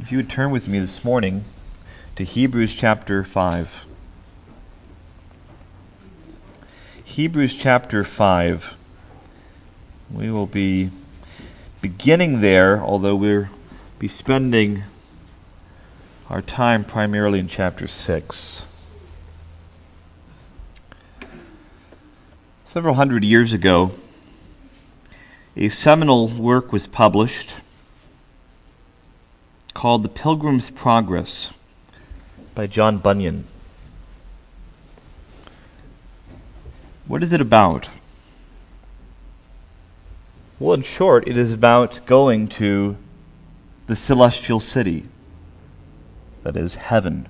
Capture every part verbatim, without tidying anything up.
If you would turn with me this morning to Hebrews chapter five. Hebrews chapter five. We will be beginning there, although we'll be spending our time primarily in chapter six. Several hundred years ago, a seminal work was published called The Pilgrim's Progress by John Bunyan. What is it about? Well, in short, it is about going to the celestial city, that is, heaven.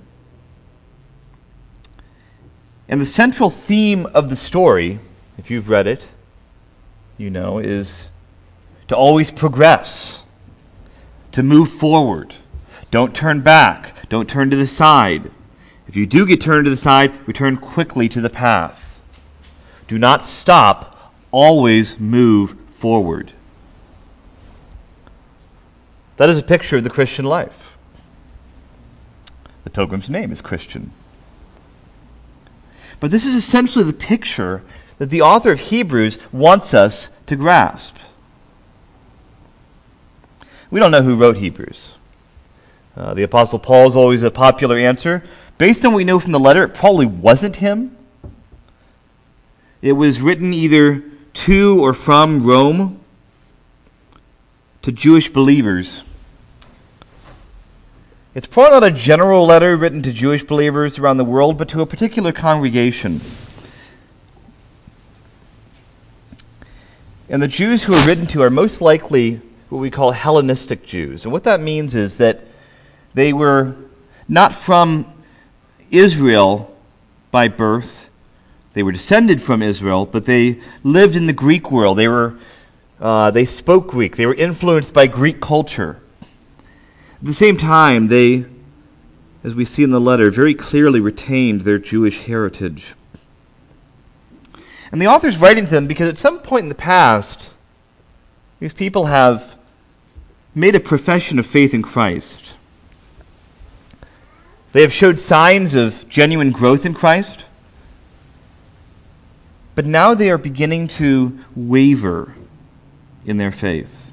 And the central theme of the story, if you've read it, you know, is to always progress, to move forward. Don't turn back. Don't turn to the side. If you do get turned to the side, return quickly to the path. Do not stop. Always move forward. That is a picture of the Christian life. The pilgrim's name is Christian. But this is essentially the picture that the author of Hebrews wants us to grasp. We don't know who wrote Hebrews. Uh, the Apostle Paul is always a popular answer. Based on what we know from the letter, it probably wasn't him. It was written either to or from Rome to Jewish believers. It's probably not a general letter written to Jewish believers around the world, but to a particular congregation. And the Jews who are written to are most likely what we call Hellenistic Jews. And what that means is that they were not from Israel by birth. They were descended from Israel, but they lived in the Greek world. They were, uh, they spoke Greek. They were influenced by Greek culture. At the same time, they, as we see in the letter, very clearly retained their Jewish heritage. And the author's writing to them because at some point in the past, these people have made a profession of faith in Christ. They have showed signs of genuine growth in Christ, but now they are beginning to waver in their faith.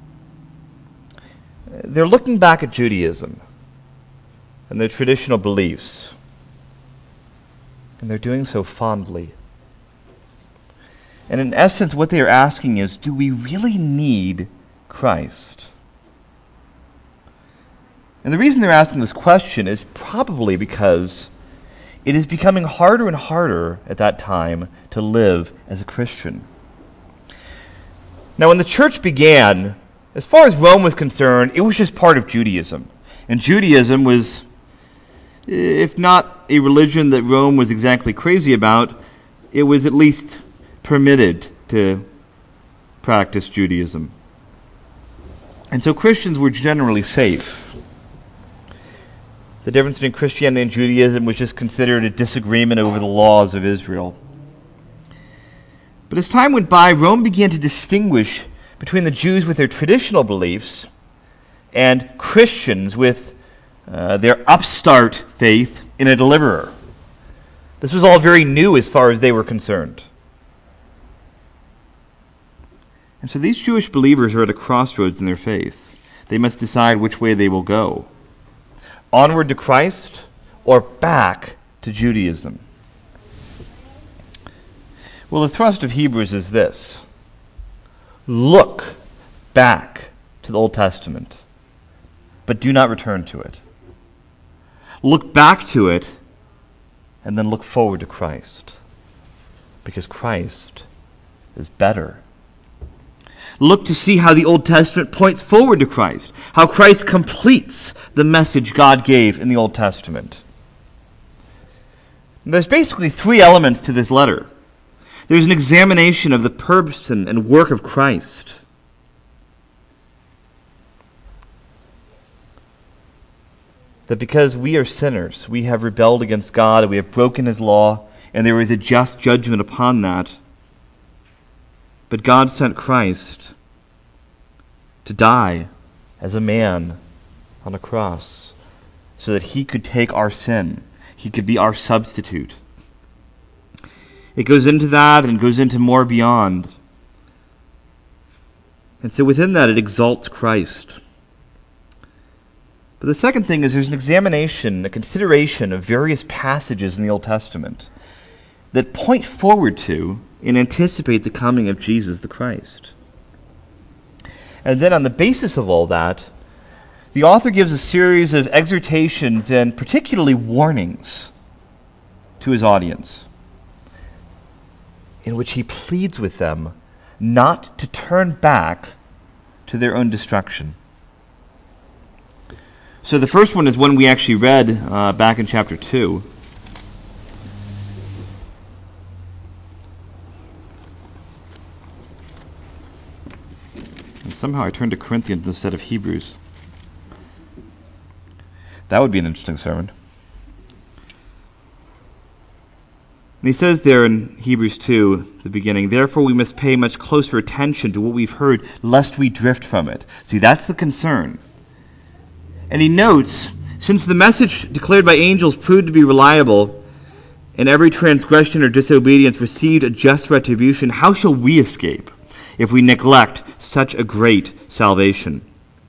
They're looking back at Judaism and their traditional beliefs, and they're doing so fondly. And in essence, what they are asking is, do we really need Christ? And the reason they're asking this question is probably because it is becoming harder and harder at that time to live as a Christian. Now, when the church began, as far as Rome was concerned, it was just part of Judaism. And Judaism was, if not a religion that Rome was exactly crazy about, it was at least permitted to practice Judaism. And so Christians were generally safe. The difference between Christianity and Judaism was just considered a disagreement over the laws of Israel. But as time went by, Rome began to distinguish between the Jews with their traditional beliefs and Christians with uh, their upstart faith in a deliverer. This was all very new as far as they were concerned. And so these Jewish believers are at a crossroads in their faith. They must decide which way they will go. Onward to Christ or back to Judaism. Well, the thrust of Hebrews is this. Look back to the Old Testament, but do not return to it. Look back to it, and then look forward to Christ, because Christ is better. Look to see how the Old Testament points forward to Christ, how Christ completes the message God gave in the Old Testament. And there's basically three elements to this letter. There's an examination of the person and work of Christ. That because we are sinners, we have rebelled against God, and we have broken His law, and there is a just judgment upon that. But God sent Christ to die as a man on a cross so that he could take our sin. He could be our substitute. It goes into that and goes into more beyond. And so within that, it exalts Christ. But the second thing is there's an examination, a consideration of various passages in the Old Testament that point forward to and anticipate the coming of Jesus the Christ. And then on the basis of all that, the author gives a series of exhortations and particularly warnings to his audience, in which he pleads with them not to turn back to their own destruction. So the first one is one we actually read uh, back in chapter two. And somehow I turned to Corinthians instead of Hebrews. That would be an interesting sermon. And he says there in Hebrews two, the beginning, therefore we must pay much closer attention to what we've heard, lest we drift from it. See, that's the concern. And he notes, since the message declared by angels proved to be reliable, and every transgression or disobedience received a just retribution, how shall we escape if we neglect such a great salvation?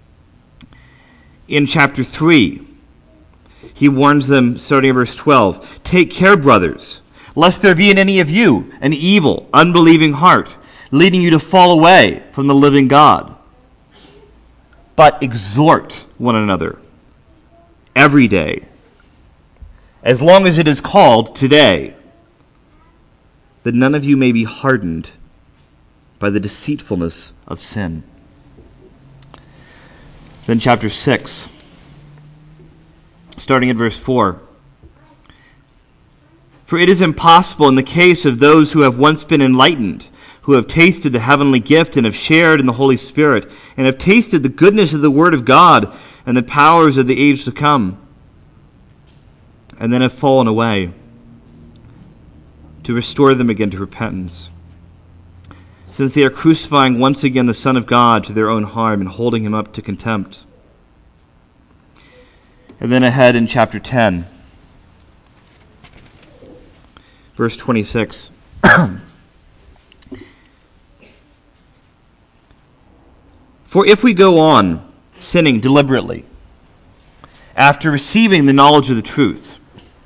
In chapter three, he warns them, starting at verse twelve, take care, brothers, lest there be in any of you an evil, unbelieving heart, leading you to fall away from the living God. But exhort one another every day, as long as it is called today, that none of you may be hardened by the deceitfulness of sin. Then chapter six, starting at verse four. For it is impossible in the case of those who have once been enlightened, who have tasted the heavenly gift and have shared in the Holy Spirit, and have tasted the goodness of the Word of God and the powers of the age to come, and then have fallen away, to restore them again to repentance, since they are crucifying once again the Son of God to their own harm and holding him up to contempt. And then ahead in chapter ten, verse twenty-six. For if we go on sinning deliberately, after receiving the knowledge of the truth,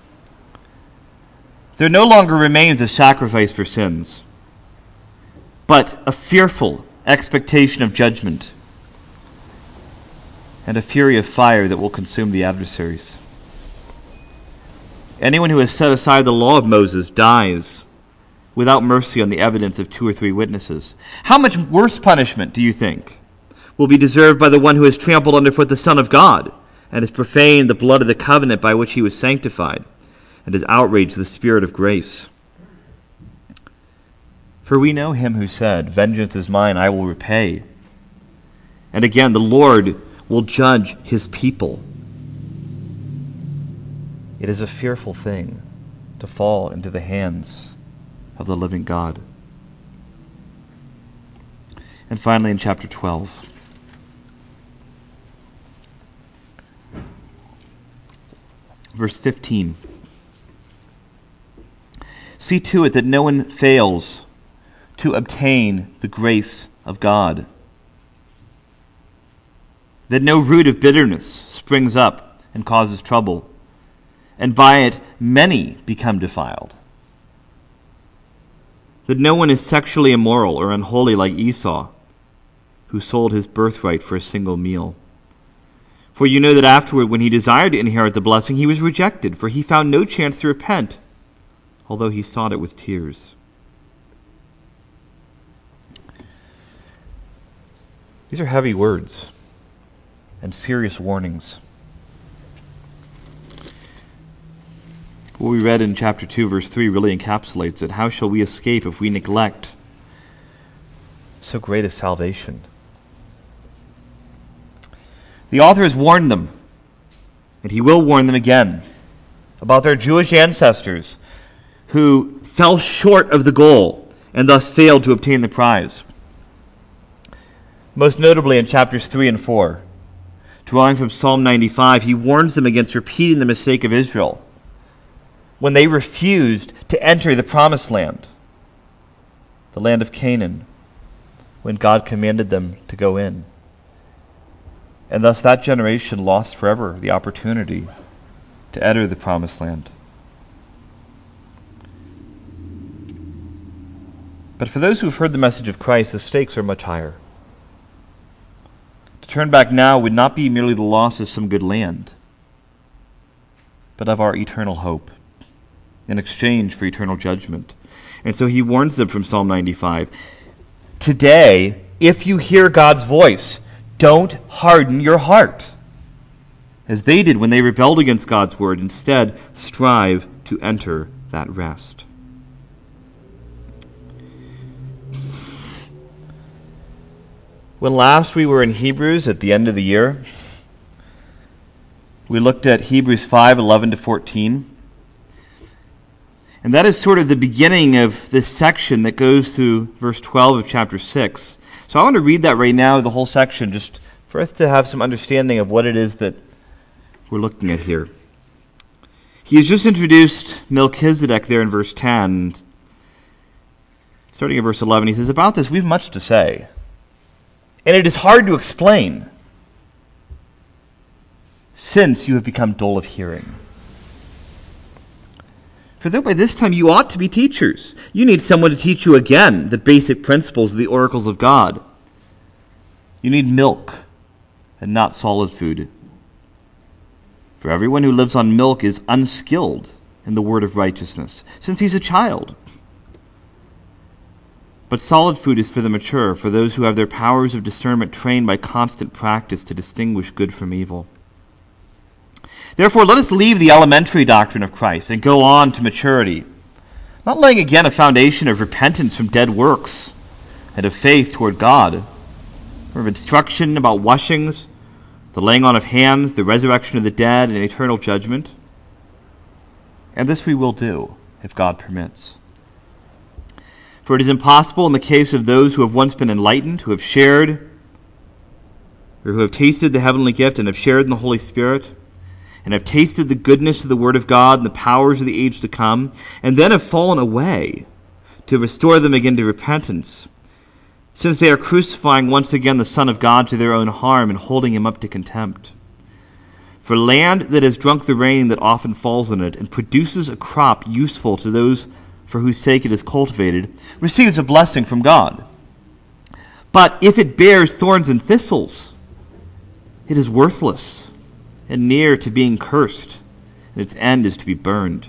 there no longer remains a sacrifice for sins, but a fearful expectation of judgment and a fury of fire that will consume the adversaries. Anyone who has set aside the law of Moses dies without mercy on the evidence of two or three witnesses. How much worse punishment, do you think, will be deserved by the one who has trampled underfoot the Son of God and has profaned the blood of the covenant by which he was sanctified and has outraged the Spirit of grace? For we know him who said, vengeance is mine, I will repay. And again, the Lord will judge his people. It is a fearful thing to fall into the hands of the living God. And finally, in chapter twelve, verse fifteen, see to it that no one fails to obtain the grace of God, that no root of bitterness springs up and causes trouble, and by it many become defiled, that no one is sexually immoral or unholy like Esau, who sold his birthright for a single meal. For you know that afterward, when he desired to inherit the blessing, he was rejected, for he found no chance to repent, although he sought it with tears. These are heavy words and serious warnings. What we read in chapter two, verse three really encapsulates it. How shall we escape if we neglect so great a salvation? The author has warned them, and he will warn them again, about their Jewish ancestors who fell short of the goal and thus failed to obtain the prize. Most notably in chapters three and four, drawing from Psalm ninety-five, he warns them against repeating the mistake of Israel when they refused to enter the promised land, the land of Canaan, when God commanded them to go in. And thus that generation lost forever the opportunity to enter the promised land. But for those who have heard the message of Christ, the stakes are much higher. To turn back now would not be merely the loss of some good land, but of our eternal hope in exchange for eternal judgment. And so he warns them from Psalm ninety-five. Today, if you hear God's voice, don't harden your heart, as they did when they rebelled against God's word. Instead, strive to enter that rest. When last we were in Hebrews at the end of the year, we looked at Hebrews five, eleven to fourteen. And that is sort of the beginning of this section that goes through verse twelve of chapter six. So I want to read that right now, the whole section, just for us to have some understanding of what it is that we're looking at here. He has just introduced Melchizedek there in verse ten. Starting at verse eleven, he says, about this we have much to say, and it is hard to explain, since you have become dull of hearing. For though by this time you ought to be teachers, you need someone to teach you again the basic principles of the oracles of God. You need milk and not solid food. For everyone who lives on milk is unskilled in the word of righteousness, since he's a child. But solid food is for the mature, for those who have their powers of discernment trained by constant practice to distinguish good from evil. Therefore, let us leave the elementary doctrine of Christ and go on to maturity, not laying again a foundation of repentance from dead works and of faith toward God, or of instruction about washings, the laying on of hands, the resurrection of the dead, and eternal judgment. And this we will do, if God permits. For it is impossible in the case of those who have once been enlightened, who have shared, or who have tasted the heavenly gift and have shared in the Holy Spirit, and have tasted the goodness of the Word of God and the powers of the age to come, and then have fallen away, to restore them again to repentance, since they are crucifying once again the Son of God to their own harm and holding him up to contempt. For land that has drunk the rain that often falls on it and produces a crop useful to those for whose sake it is cultivated, receives a blessing from God. But if it bears thorns and thistles, it is worthless and near to being cursed, and its end is to be burned.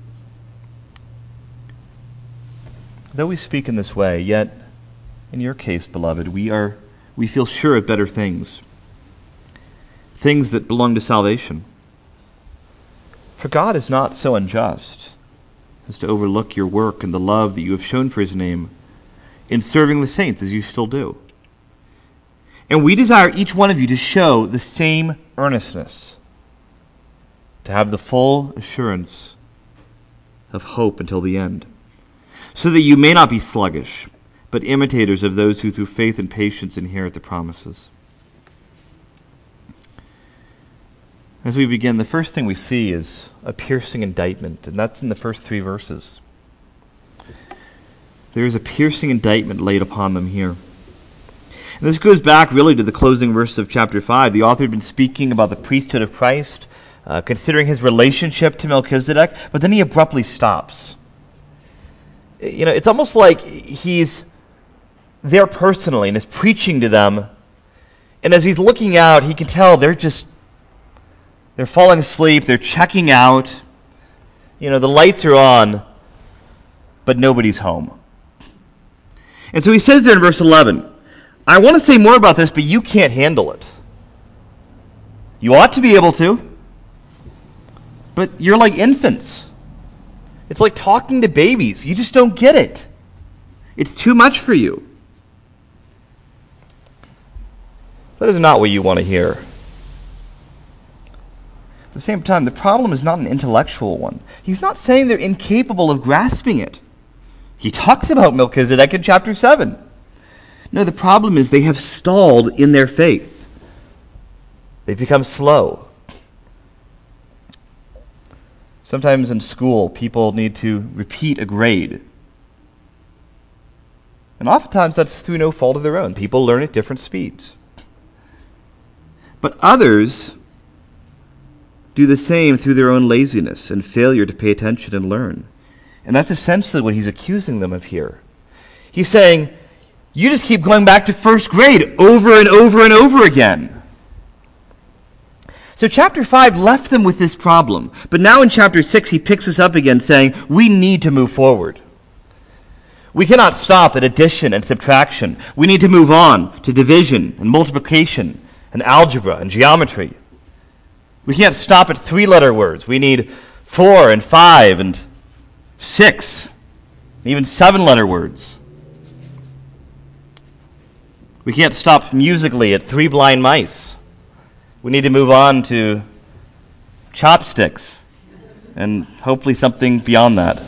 Though we speak in this way, yet, in your case, beloved, we are we feel sure of better things, things that belong to salvation. For God is not so unjust as to overlook your work and the love that you have shown for his name in serving the saints as you still do. And we desire each one of you to show the same earnestness, to have the full assurance of hope until the end, so that you may not be sluggish, but imitators of those who through faith and patience inherit the promises. As we begin, the first thing we see is a piercing indictment, and that's in the first three verses. There is a piercing indictment laid upon them here. And this goes back really to the closing verses of chapter five. The author had been speaking about the priesthood of Christ, uh, considering his relationship to Melchizedek, but then he abruptly stops. You know, it's almost like he's there personally and is preaching to them, and as he's looking out, he can tell they're just, they're falling asleep, they're checking out. You know, the lights are on, but nobody's home. And so he says there in verse eleven, I want to say more about this, but you can't handle it. You ought to be able to, but you're like infants. It's like talking to babies. You just don't get it. It's too much for you. That is not what you want to hear. At the same time, the problem is not an intellectual one. He's not saying they're incapable of grasping it. He talks about Melchizedek in chapter seven. No, the problem is they have stalled in their faith. They've become slow. Sometimes in school, people need to repeat a grade. And oftentimes that's through no fault of their own. People learn at different speeds. But others do the same through their own laziness and failure to pay attention and learn. And that's essentially what he's accusing them of here. He's saying, you just keep going back to first grade over and over and over again. So chapter five left them with this problem. But now in chapter six, he picks us up again saying, we need to move forward. We cannot stop at addition and subtraction. We need to move on to division and multiplication and algebra and geometry. We can't stop at three-letter words. We need four and five and six, even seven-letter words. We can't stop musically at three blind mice. We need to move on to chopsticks and hopefully something beyond that.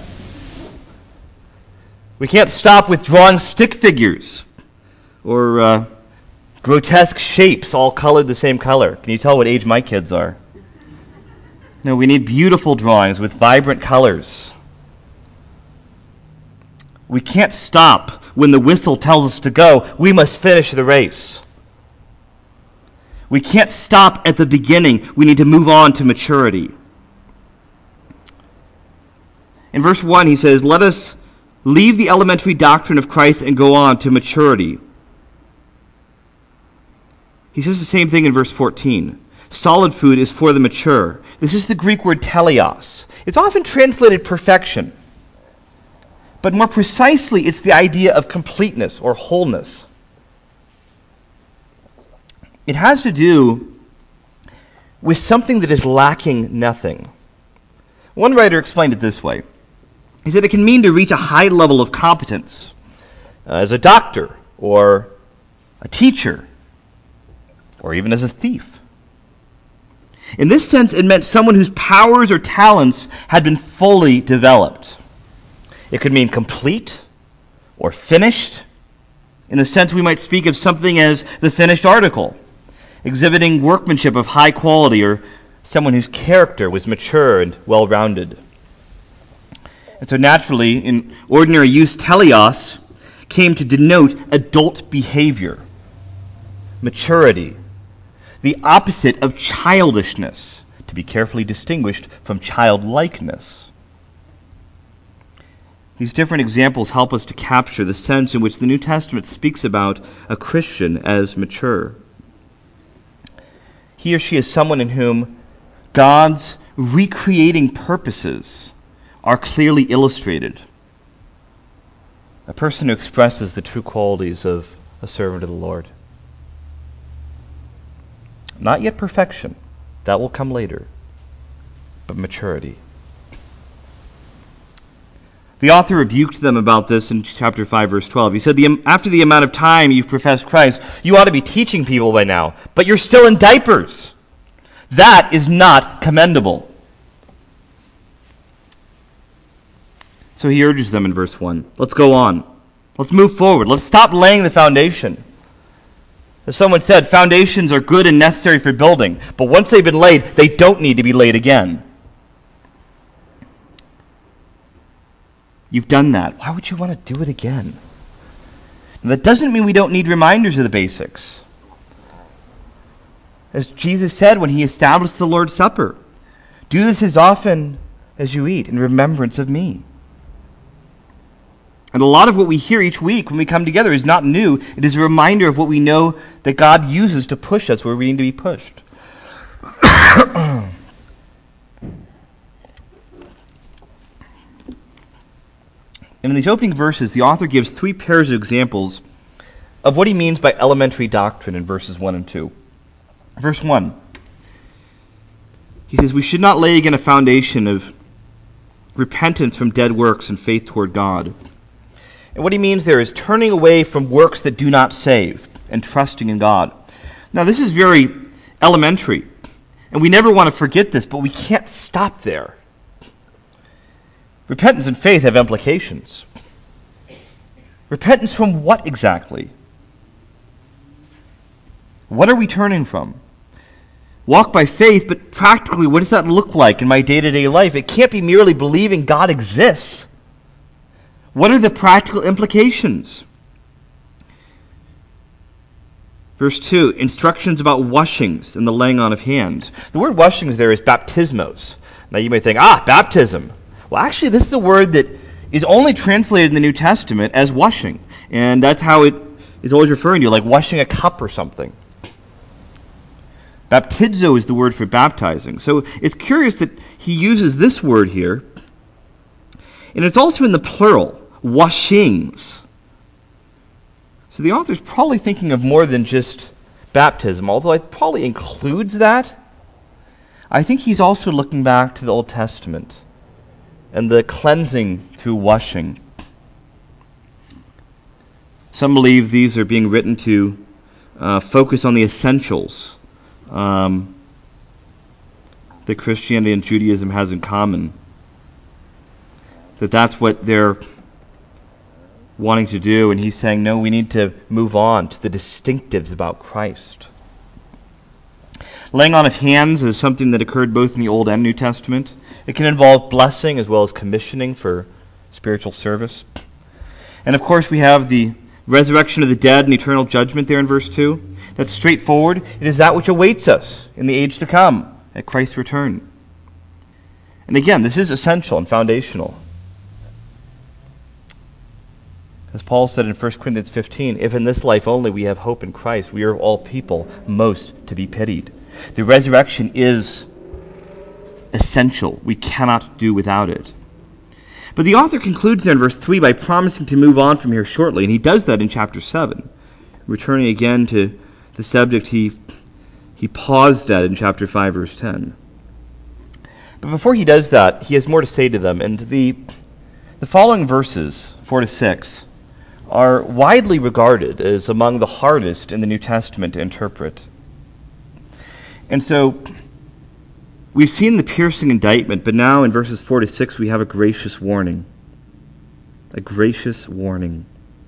We can't stop with drawing stick figures or uh, grotesque shapes all colored the same color. Can you tell what age my kids are? No, we need beautiful drawings with vibrant colors. We can't stop when the whistle tells us to go. We must finish the race. We can't stop at the beginning. We need to move on to maturity. In verse one, he says, let us leave the elementary doctrine of Christ and go on to maturity. He says the same thing in verse fourteen. Solid food is for the mature. This is the Greek word teleos. It's often translated perfection. But more precisely, it's the idea of completeness or wholeness. It has to do with something that is lacking nothing. One writer explained it this way. He said it can mean to reach a high level of competence uh, as a doctor or a teacher or even as a thief. In this sense, it meant someone whose powers or talents had been fully developed. It could mean complete or finished. In the sense we might speak of something as the finished article, exhibiting workmanship of high quality, or someone whose character was mature and well-rounded. And so naturally, in ordinary use, teleos came to denote adult behavior, maturity, the opposite of childishness, to be carefully distinguished from childlikeness. These different examples help us to capture the sense in which the New Testament speaks about a Christian as mature. He or she is someone in whom God's recreating purposes are clearly illustrated. A person who expresses the true qualities of a servant of the Lord. Not yet perfection, that will come later, but maturity. The author rebuked them about this in chapter five, verse twelve. He said, the, after the amount of time you've professed Christ, you ought to be teaching people by now, but you're still in diapers. That is not commendable. So he urges them in verse one. Let's go on. Let's move forward. Let's stop laying the foundation. As someone said, foundations are good and necessary for building, but once they've been laid, they don't need to be laid again. You've done that. Why would you want to do it again? And that doesn't mean we don't need reminders of the basics. As Jesus said when he established the Lord's Supper, do this as often as you eat in remembrance of me. And a lot of what we hear each week when we come together is not new. It is a reminder of what we know that God uses to push us where we need to be pushed. And in these opening verses, the author gives three pairs of examples of what he means by elementary doctrine in verses one and two. Verse one, he says, we should not lay again a foundation of repentance from dead works and faith toward God. And what he means there is turning away from works that do not save and trusting in God. Now, this is very elementary, and we never want to forget this, but we can't stop there. Repentance and faith have implications. Repentance from what exactly? What are we turning from? walk by faith, but practically, what does that look like in my day-to-day life? It can't be merely believing God exists. What are the practical implications? Verse two, instructions about washings and the laying on of hands. The word washings there is baptismos. Now you may think, ah, baptism. Well, actually, this is a word that is only translated in the New Testament as washing. And that's how it is always referring to, like washing a cup or something. Baptizo is the word for baptizing. So it's curious that he uses this word here. And it's also in the plural, washings. So the author's probably thinking of more than just baptism, although it probably includes that. I think he's also looking back to the Old Testament and the cleansing through washing. Some believe these are being written to uh, focus on the essentials um, that Christianity and Judaism has in common. That that's what they're wanting to do, and he's saying, no, we need to move on to the distinctives about Christ. Laying on of hands is something that occurred both in the Old and New Testament. It can involve blessing as well as commissioning for spiritual service. And of course, we have the resurrection of the dead and eternal judgment there in verse two. That's straightforward. It is that which awaits us in the age to come at Christ's return. And again, this is essential and foundational. As Paul said in First Corinthians fifteen, if in this life only we have hope in Christ, we are of all people most to be pitied. The resurrection is essential. We cannot do without it. But the author concludes there in verse three by promising to move on from here shortly, and he does that in chapter seven, returning again to the subject he, he paused at in chapter five, verse ten. But before he does that, he has more to say to them, and the, the following verses, four to six, are widely regarded as among the hardest in the New Testament to interpret. And so, we've seen the piercing indictment, but now in verses four to six we have a gracious warning. A gracious warning.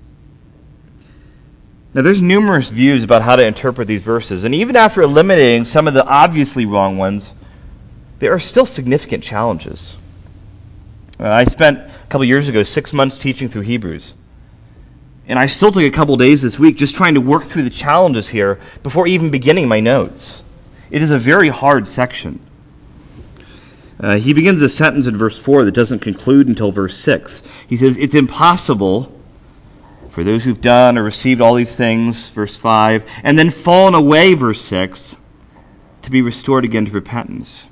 Now there's numerous views about how to interpret these verses, and even after eliminating some of the obviously wrong ones, there are still significant challenges. Uh, I spent a couple years ago six months teaching through Hebrews. And I still took a couple days this week just trying to work through the challenges here before even beginning my notes. It is a very hard section. Uh, he begins a sentence in verse four that doesn't conclude until verse six. He says, it's impossible for those who've done or received all these things, verse five, and then fallen away, verse six, to be restored again to repentance.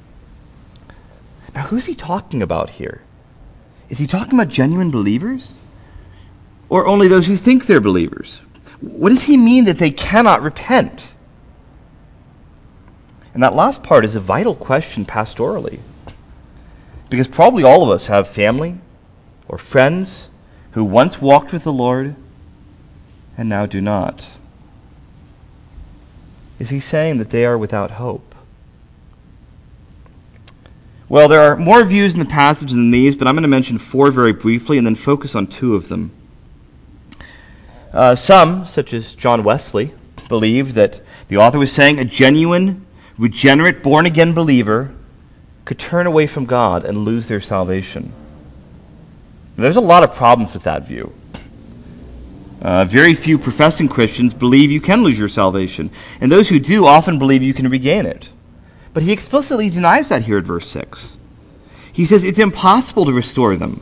Now, who's he talking about here? Is he talking about genuine believers? Or only those who think they're believers? What does he mean that they cannot repent? And that last part is a vital question pastorally. Because probably all of us have family or friends who once walked with the Lord and now do not. Is he saying that they are without hope? Well, there are more views in the passage than these, but I'm going to mention four very briefly and then focus on two of them. Uh, some, such as John Wesley, believe that the author was saying a genuine, regenerate, born-again believer could turn away from God and lose their salvation. Now, there's a lot of problems with that view. Uh, very few professing Christians believe you can lose your salvation, and those who do often believe you can regain it. But he explicitly denies that here at verse six. He says it's impossible to restore them.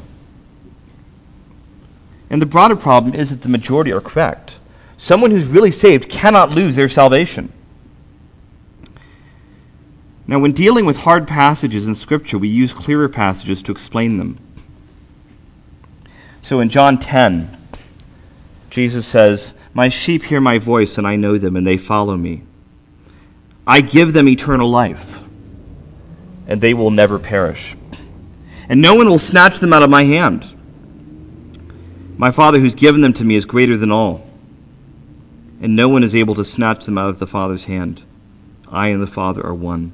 And the broader problem is that the majority are correct. Someone who's really saved cannot lose their salvation. Now, when dealing with hard passages in Scripture, we use clearer passages to explain them. So in John ten, Jesus says, "My sheep hear my voice, and I know them, and they follow me. I give them eternal life, and they will never perish. And no one will snatch them out of my hand. My Father who's given them to me is greater than all, and no one is able to snatch them out of the Father's hand. I and the Father are one."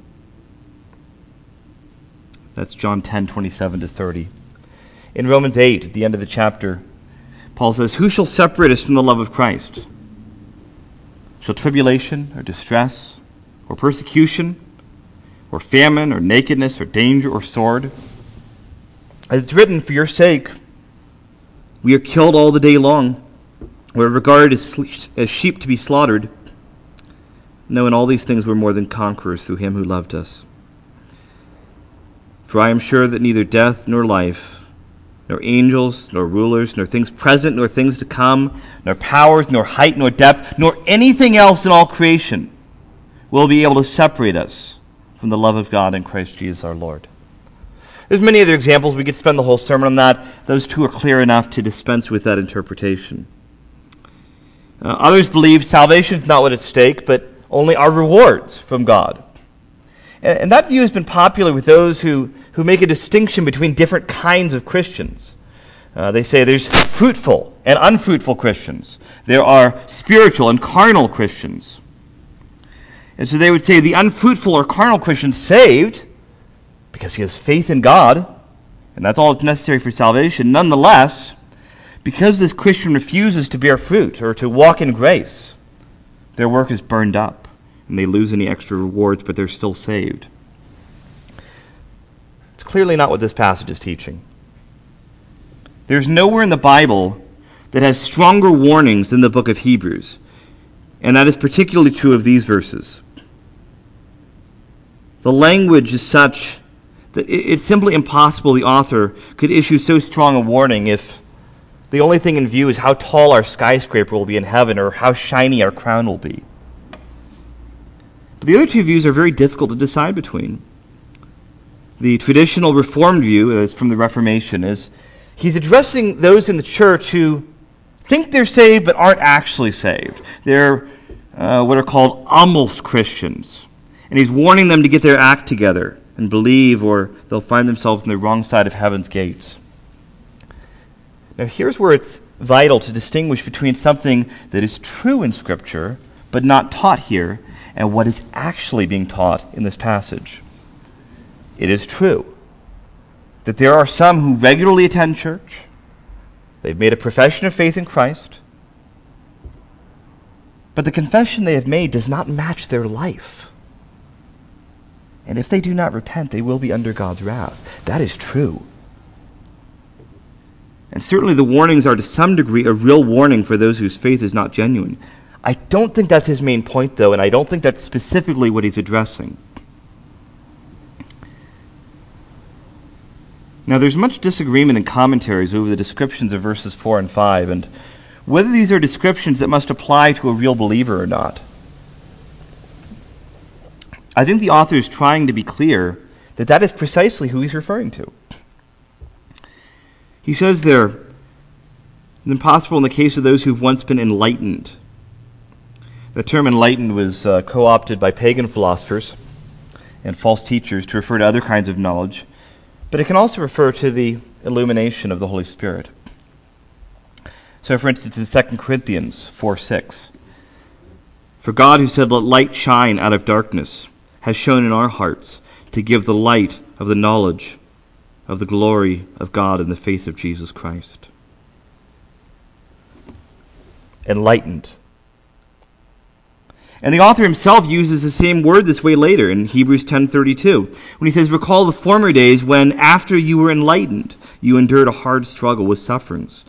That's John ten, twenty-seven to thirty. In Romans eight, at the end of the chapter, Paul says, "Who shall separate us from the love of Christ? Shall tribulation or distress or persecution, or famine, or nakedness, or danger, or sword. As it's written, for your sake, we are killed all the day long. We are regarded as, as sheep to be slaughtered. No, in all these things we're more than conquerors through him who loved us. For I am sure that neither death nor life, nor angels, nor rulers, nor things present, nor things to come, nor powers, nor height, nor depth, nor anything else in all creation will be able to separate us from the love of God in Christ Jesus our Lord. There's many other examples. We could spend the whole sermon on that. Those two are clear enough to dispense with that interpretation. Uh, others believe salvation is not what's at stake, but only our rewards from God. And, and that view has been popular with those who, who make a distinction between different kinds of Christians. Uh, they say there's fruitful and unfruitful Christians. There are spiritual and carnal Christians. And so they would say the unfruitful or carnal Christian saved because he has faith in God, and that's all that's necessary for salvation. Nonetheless, because this Christian refuses to bear fruit or to walk in grace, their work is burned up, and they lose any extra rewards, but they're still saved. It's clearly not what this passage is teaching. There's nowhere in the Bible that has stronger warnings than the book of Hebrews, and that is particularly true of these verses. The language is such that it's simply impossible the author could issue so strong a warning if the only thing in view is how tall our skyscraper will be in heaven or how shiny our crown will be. But the other two views are very difficult to decide between. The traditional Reformed view, that's from the Reformation, is he's addressing those in the church who think they're saved but aren't actually saved. They're uh, what are called almost Christians. And he's warning them to get their act together and believe, or they'll find themselves on the wrong side of heaven's gates. Now here's where it's vital to distinguish between something that is true in Scripture but not taught here and what is actually being taught in this passage. It is true that there are some who regularly attend church. They've made a profession of faith in Christ, but the confession they have made does not match their life. And if they do not repent, they will be under God's wrath. That is true. And certainly the warnings are to some degree a real warning for those whose faith is not genuine. I don't think that's his main point, though, and I don't think that's specifically what he's addressing. Now, there's much disagreement in commentaries over the descriptions of verses four and five, and whether these are descriptions that must apply to a real believer or not. I think the author is trying to be clear that that is precisely who he's referring to. He says there, it's impossible in the case of those who've once been enlightened. The term enlightened was uh, co-opted by pagan philosophers and false teachers to refer to other kinds of knowledge, but it can also refer to the illumination of the Holy Spirit. So, for instance, in Second Corinthians four six, for God who said, let light shine out of darkness, has shone in our hearts to give the light of the knowledge of the glory of God in the face of Jesus Christ. Enlightened. And the author himself uses the same word this way later in Hebrews ten thirty-two, when he says, recall the former days when, after you were enlightened, you endured a hard struggle with sufferings.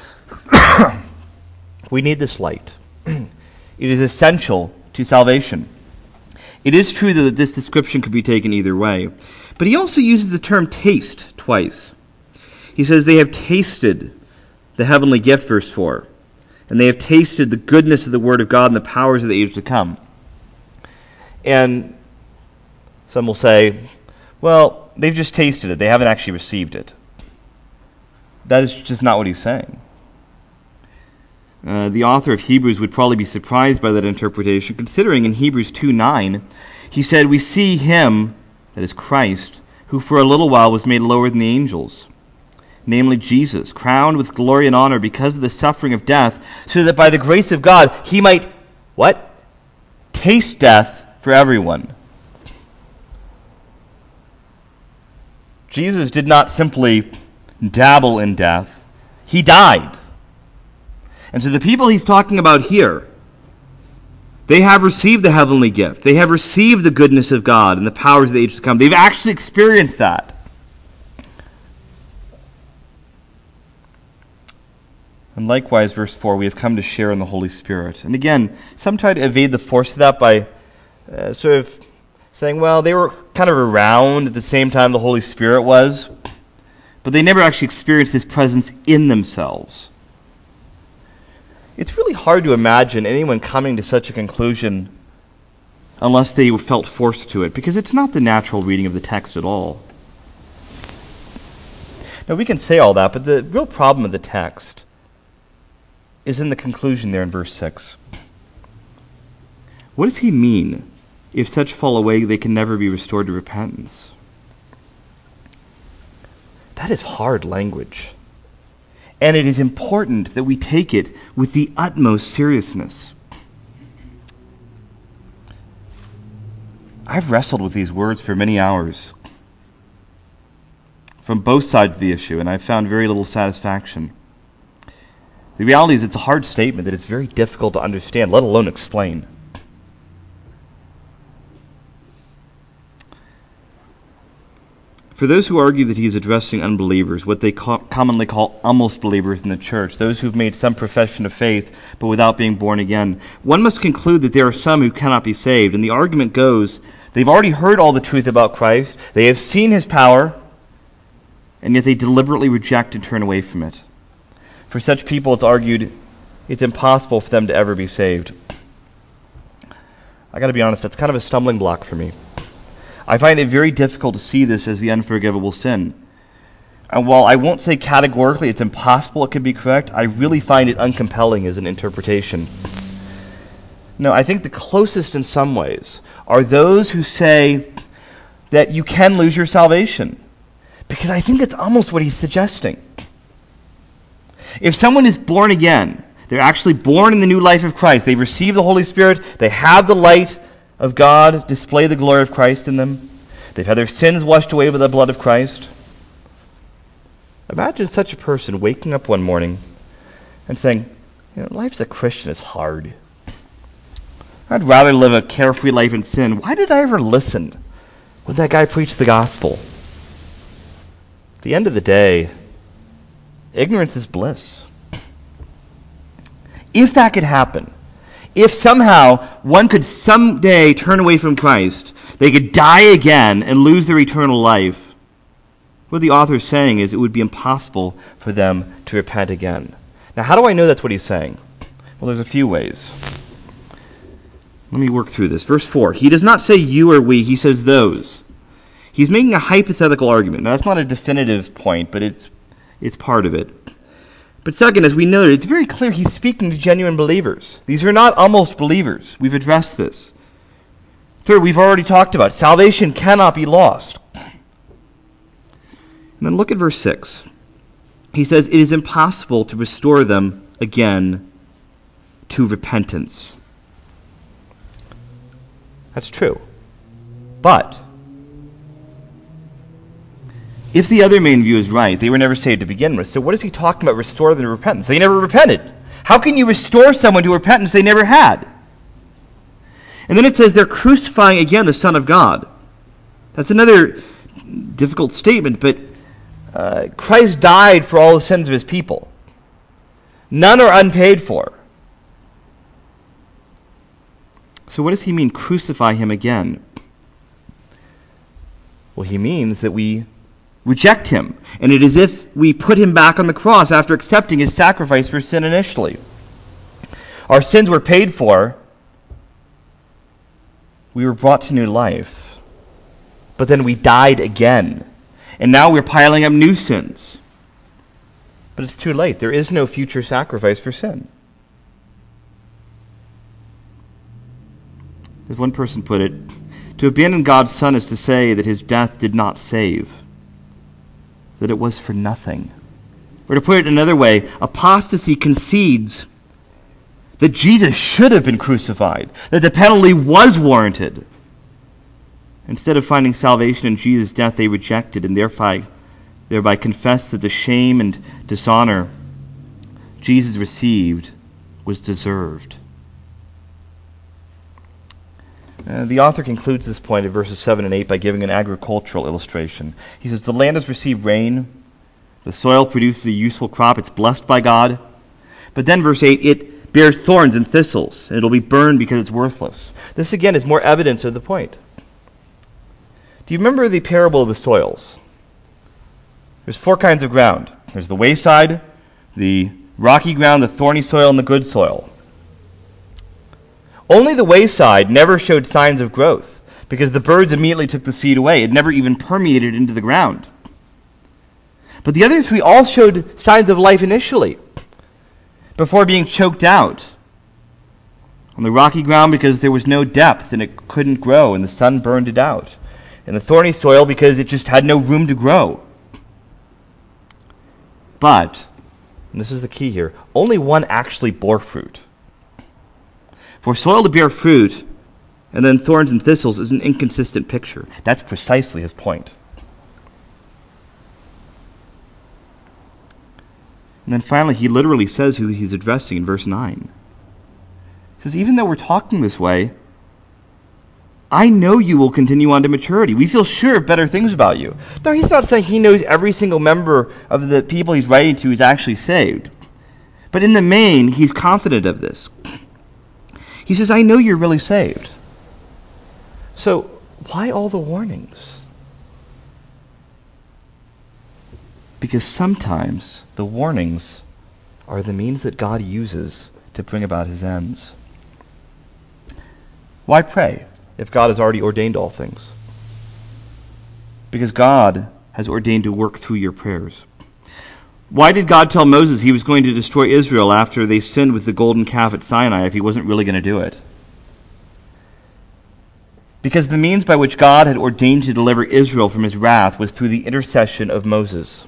We need this light. It is essential to salvation. It is true that this description could be taken either way, but he also uses the term taste twice. He says they have tasted the heavenly gift, verse four, and they have tasted the goodness of the Word of God and the powers of the age to come. And some will say, well, they've just tasted it. They haven't actually received it. That is just not what he's saying. Uh, the author of Hebrews would probably be surprised by that interpretation, considering in Hebrews two nine, he said, we see him, that is Christ, who for a little while was made lower than the angels, namely Jesus, crowned with glory and honor because of the suffering of death, so that by the grace of God he might, what? Taste death for everyone. Jesus did not simply dabble in death, he died. And so the people he's talking about here, They have received the heavenly gift. They have received the goodness of God and the powers of the age to come. They've actually experienced that. And likewise, verse four, we have come to share in the Holy Spirit. And again, some try to evade the force of that by uh, sort of saying, well, they were kind of around at the same time the Holy Spirit was, but they never actually experienced His presence in themselves. It's really hard to imagine anyone coming to such a conclusion unless they felt forced to it, because it's not the natural reading of the text at all. Now, we can say all that, but the real problem of the text is in the conclusion there in verse six. What does he mean? If such fall away, they can never be restored to repentance. That is hard language. And it is important that we take it with the utmost seriousness. I've wrestled with these words for many hours from both sides of the issue, and I've found very little satisfaction. The reality is it's a hard statement that it's very difficult to understand, let alone explain. For those who argue that he is addressing unbelievers, what they co- commonly call almost believers in the church, those who've made some profession of faith but without being born again, one must conclude that there are some who cannot be saved. And the argument goes, they've already heard all the truth about Christ, they have seen his power, and yet they deliberately reject and turn away from it. For such people, it's argued, it's impossible for them to ever be saved. I got to be honest, that's kind of a stumbling block for me. I find it very difficult to see this as the unforgivable sin. And while I won't say categorically it's impossible it could be correct, I really find it uncompelling as an interpretation. No, I think the closest in some ways are those who say that you can lose your salvation, because I think that's almost what he's suggesting. If someone is born again, they're actually born in the new life of Christ, they've received the Holy Spirit, they have the light of God display the glory of Christ in them, they've had their sins washed away with the blood of Christ. Imagine such a person waking up one morning and saying, you know, life as a Christian is hard. I'd rather live a carefree life in sin. Why did I ever listen when that guy preached the gospel? At the end of the day, ignorance is bliss. If that could happen, if somehow one could someday turn away from Christ, they could die again and lose their eternal life, what the author is saying is it would be impossible for them to repent again. Now, how do I know that's what he's saying? Well, there's a few ways. Let me work through this. Verse four, he does not say you or we, he says those. He's making a hypothetical argument. Now, that's not a definitive point, but it's it's part of it. But second, as we noted, it's very clear he's speaking to genuine believers. These are not almost believers. We've addressed this. Third, we've already talked about it. Salvation cannot be lost. And then look at verse six. He says, it is impossible to restore them again to repentance. That's true. But if the other main view is right, they were never saved to begin with. So what is he talking about, restore them to repentance? They never repented. How can you restore someone to repentance they never had? And then it says they're crucifying again the Son of God. That's another difficult statement, but uh, Christ died for all the sins of his people. None are unpaid for. So what does he mean, crucify him again? Well, he means that we reject him. And it is as if we put him back on the cross after accepting his sacrifice for sin initially. Our sins were paid for. We were brought to new life. But then we died again. And now we're piling up new sins. But it's too late. There is no future sacrifice for sin. As one person put it, to abandon God's Son is to say that his death did not save, that it was for nothing. Or to put it another way, apostasy concedes that Jesus should have been crucified, that the penalty was warranted. Instead of finding salvation in Jesus' death, they rejected and thereby, thereby confessed that the shame and dishonor Jesus received was deserved. Uh, the author concludes this point in verses seven and eight by giving an agricultural illustration. He says, the land has received rain, the soil produces a useful crop, it's blessed by God. But then verse eight, it bears thorns and thistles, and it'll be burned because it's worthless. This again is more evidence of the point. Do you remember the parable of the soils? There's four kinds of ground. There's the wayside, the rocky ground, the thorny soil, and the good soil. Only the wayside never showed signs of growth because the birds immediately took the seed away. It never even permeated into the ground. But the other three all showed signs of life initially before being choked out. On the rocky ground because there was no depth and it couldn't grow and the sun burned it out. And the thorny soil because it just had no room to grow. But, and this is the key here, only one actually bore fruit. For soil to bear fruit and then thorns and thistles is an inconsistent picture. That's precisely his point. And then finally, he literally says who he's addressing in verse nine. He says, even though we're talking this way, I know you will continue on to maturity. We feel sure of better things about you. No, he's not saying he knows every single member of the people he's writing to is actually saved. But in the main, he's confident of this. He says, I know you're really saved. So why all the warnings? Because sometimes the warnings are the means that God uses to bring about his ends. Why pray if God has already ordained all things? Because God has ordained to work through your prayers. Why did God tell Moses he was going to destroy Israel after they sinned with the golden calf at Sinai if he wasn't really going to do it? Because the means by which God had ordained to deliver Israel from his wrath was through the intercession of Moses.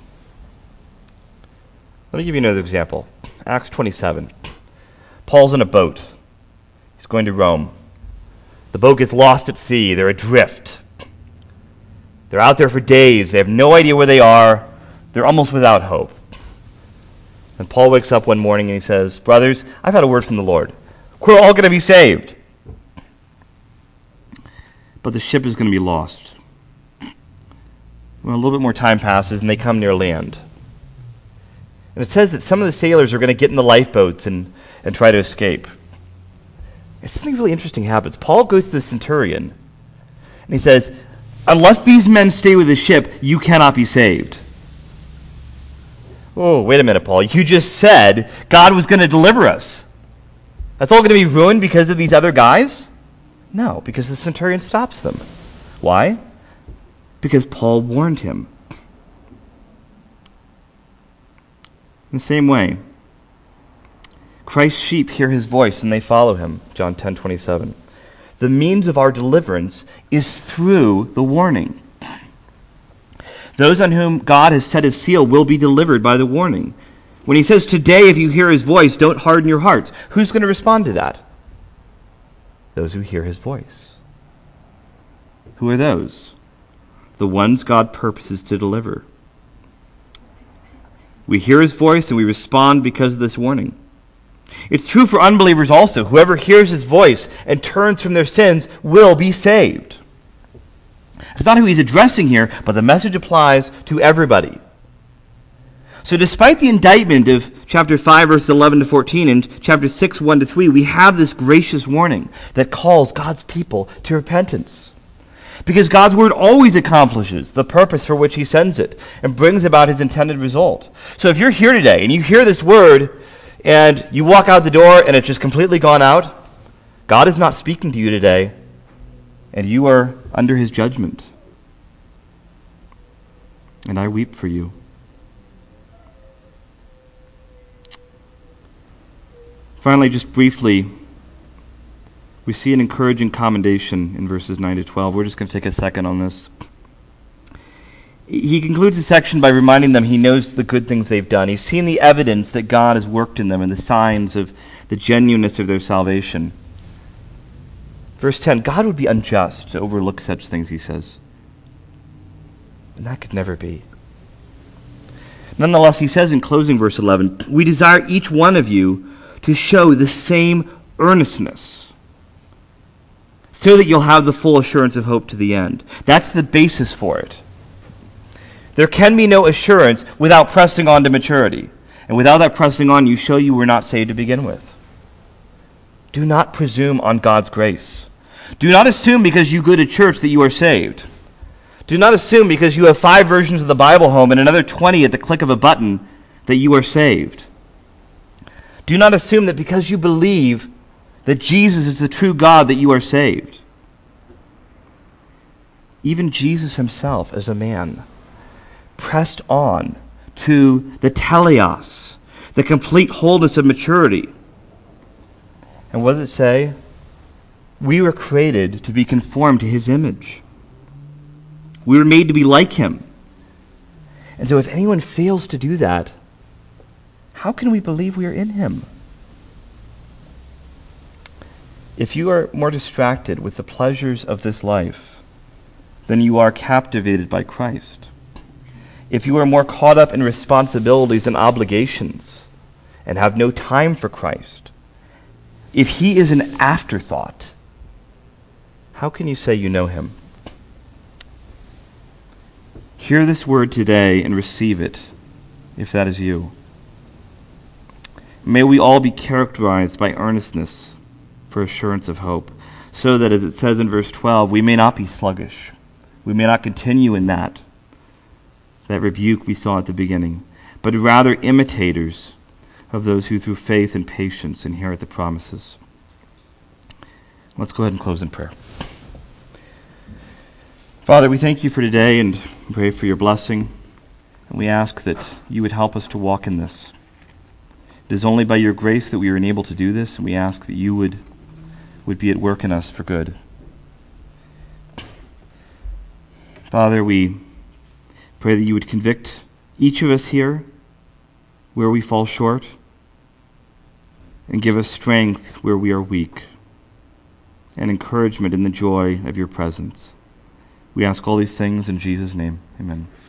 Let me give you another example. Acts twenty-seven. Paul's in a boat. He's going to Rome. The boat gets lost at sea. They're adrift. They're out there for days. They have no idea where they are. They're almost without hope. And Paul wakes up one morning and he says, brothers, I've had a word from the Lord. We're all going to be saved. But the ship is going to be lost. Well, a little bit more time passes and they come near land. And it says that some of the sailors are going to get in the lifeboats and, and try to escape. And something really interesting happens. Paul goes to the centurion and he says, unless these men stay with the ship, you cannot be saved. Oh, wait a minute, Paul. You just said God was going to deliver us. That's all going to be ruined because of these other guys? No, because the centurion stops them. Why? Because Paul warned him. In the same way, Christ's sheep hear his voice and they follow him, John ten twenty-seven. The means of our deliverance is through the warning. Those on whom God has set his seal will be delivered by the warning. When he says, today, if you hear his voice, don't harden your hearts, who's going to respond to that? Those who hear his voice. Who are those? The ones God purposes to deliver. We hear his voice and we respond because of this warning. It's true for unbelievers also. Whoever hears his voice and turns from their sins will be saved. It's not who he's addressing here, but the message applies to everybody. So despite the indictment of chapter five, verses eleven to fourteen, and chapter six, one to three, we have this gracious warning that calls God's people to repentance. Because God's word always accomplishes the purpose for which he sends it and brings about his intended result. So if you're here today and you hear this word and you walk out the door and it's just completely gone out, God is not speaking to you today and you are under his judgment. And I weep for you. Finally, just briefly, we see an encouraging commendation in verses nine to twelve. We're just going to take a second on this. He concludes the section by reminding them he knows the good things they've done. He's seen the evidence that God has worked in them and the signs of the genuineness of their salvation. Verse ten, God would be unjust to overlook such things, he says. And that could never be. Nonetheless, he says in closing verse eleven, we desire each one of you to show the same earnestness. so that you'll have the full assurance of hope to the end. That's the basis for it. There can be no assurance without pressing on to maturity. And without that pressing on, you show you were not saved to begin with. Do not presume on God's grace. Do not assume because you go to church that you are saved. Do not assume because you have five versions of the Bible home and another twenty at the click of a button that you are saved. Do not assume that because you believe that Jesus is the true God that you are saved. Even Jesus himself, as a man, pressed on to the teleos, the complete wholeness of maturity. And what does it say? We were created to be conformed to his image. We were made to be like him. And so if anyone fails to do that, how can we believe we are in him? If you are more distracted with the pleasures of this life than you are captivated by Christ, if you are more caught up in responsibilities and obligations and have no time for Christ, if he is an afterthought, how can you say you know him? Hear this word today and receive it, if that is you. May we all be characterized by earnestness for assurance of hope, so that, as it says in verse twelve, we may not be sluggish. We may not continue in that, that rebuke we saw at the beginning, but rather imitators of those who through faith and patience inherit the promises. Let's go ahead and close in prayer. Father, we thank you for today and pray for your blessing, and we ask that you would help us to walk in this. It is only by your grace that we are enabled to do this, and we ask that you would, would be at work in us for good. Father, we pray that you would convict each of us here where we fall short and give us strength where we are weak and encouragement in the joy of your presence. We ask all these things in Jesus' name. Amen.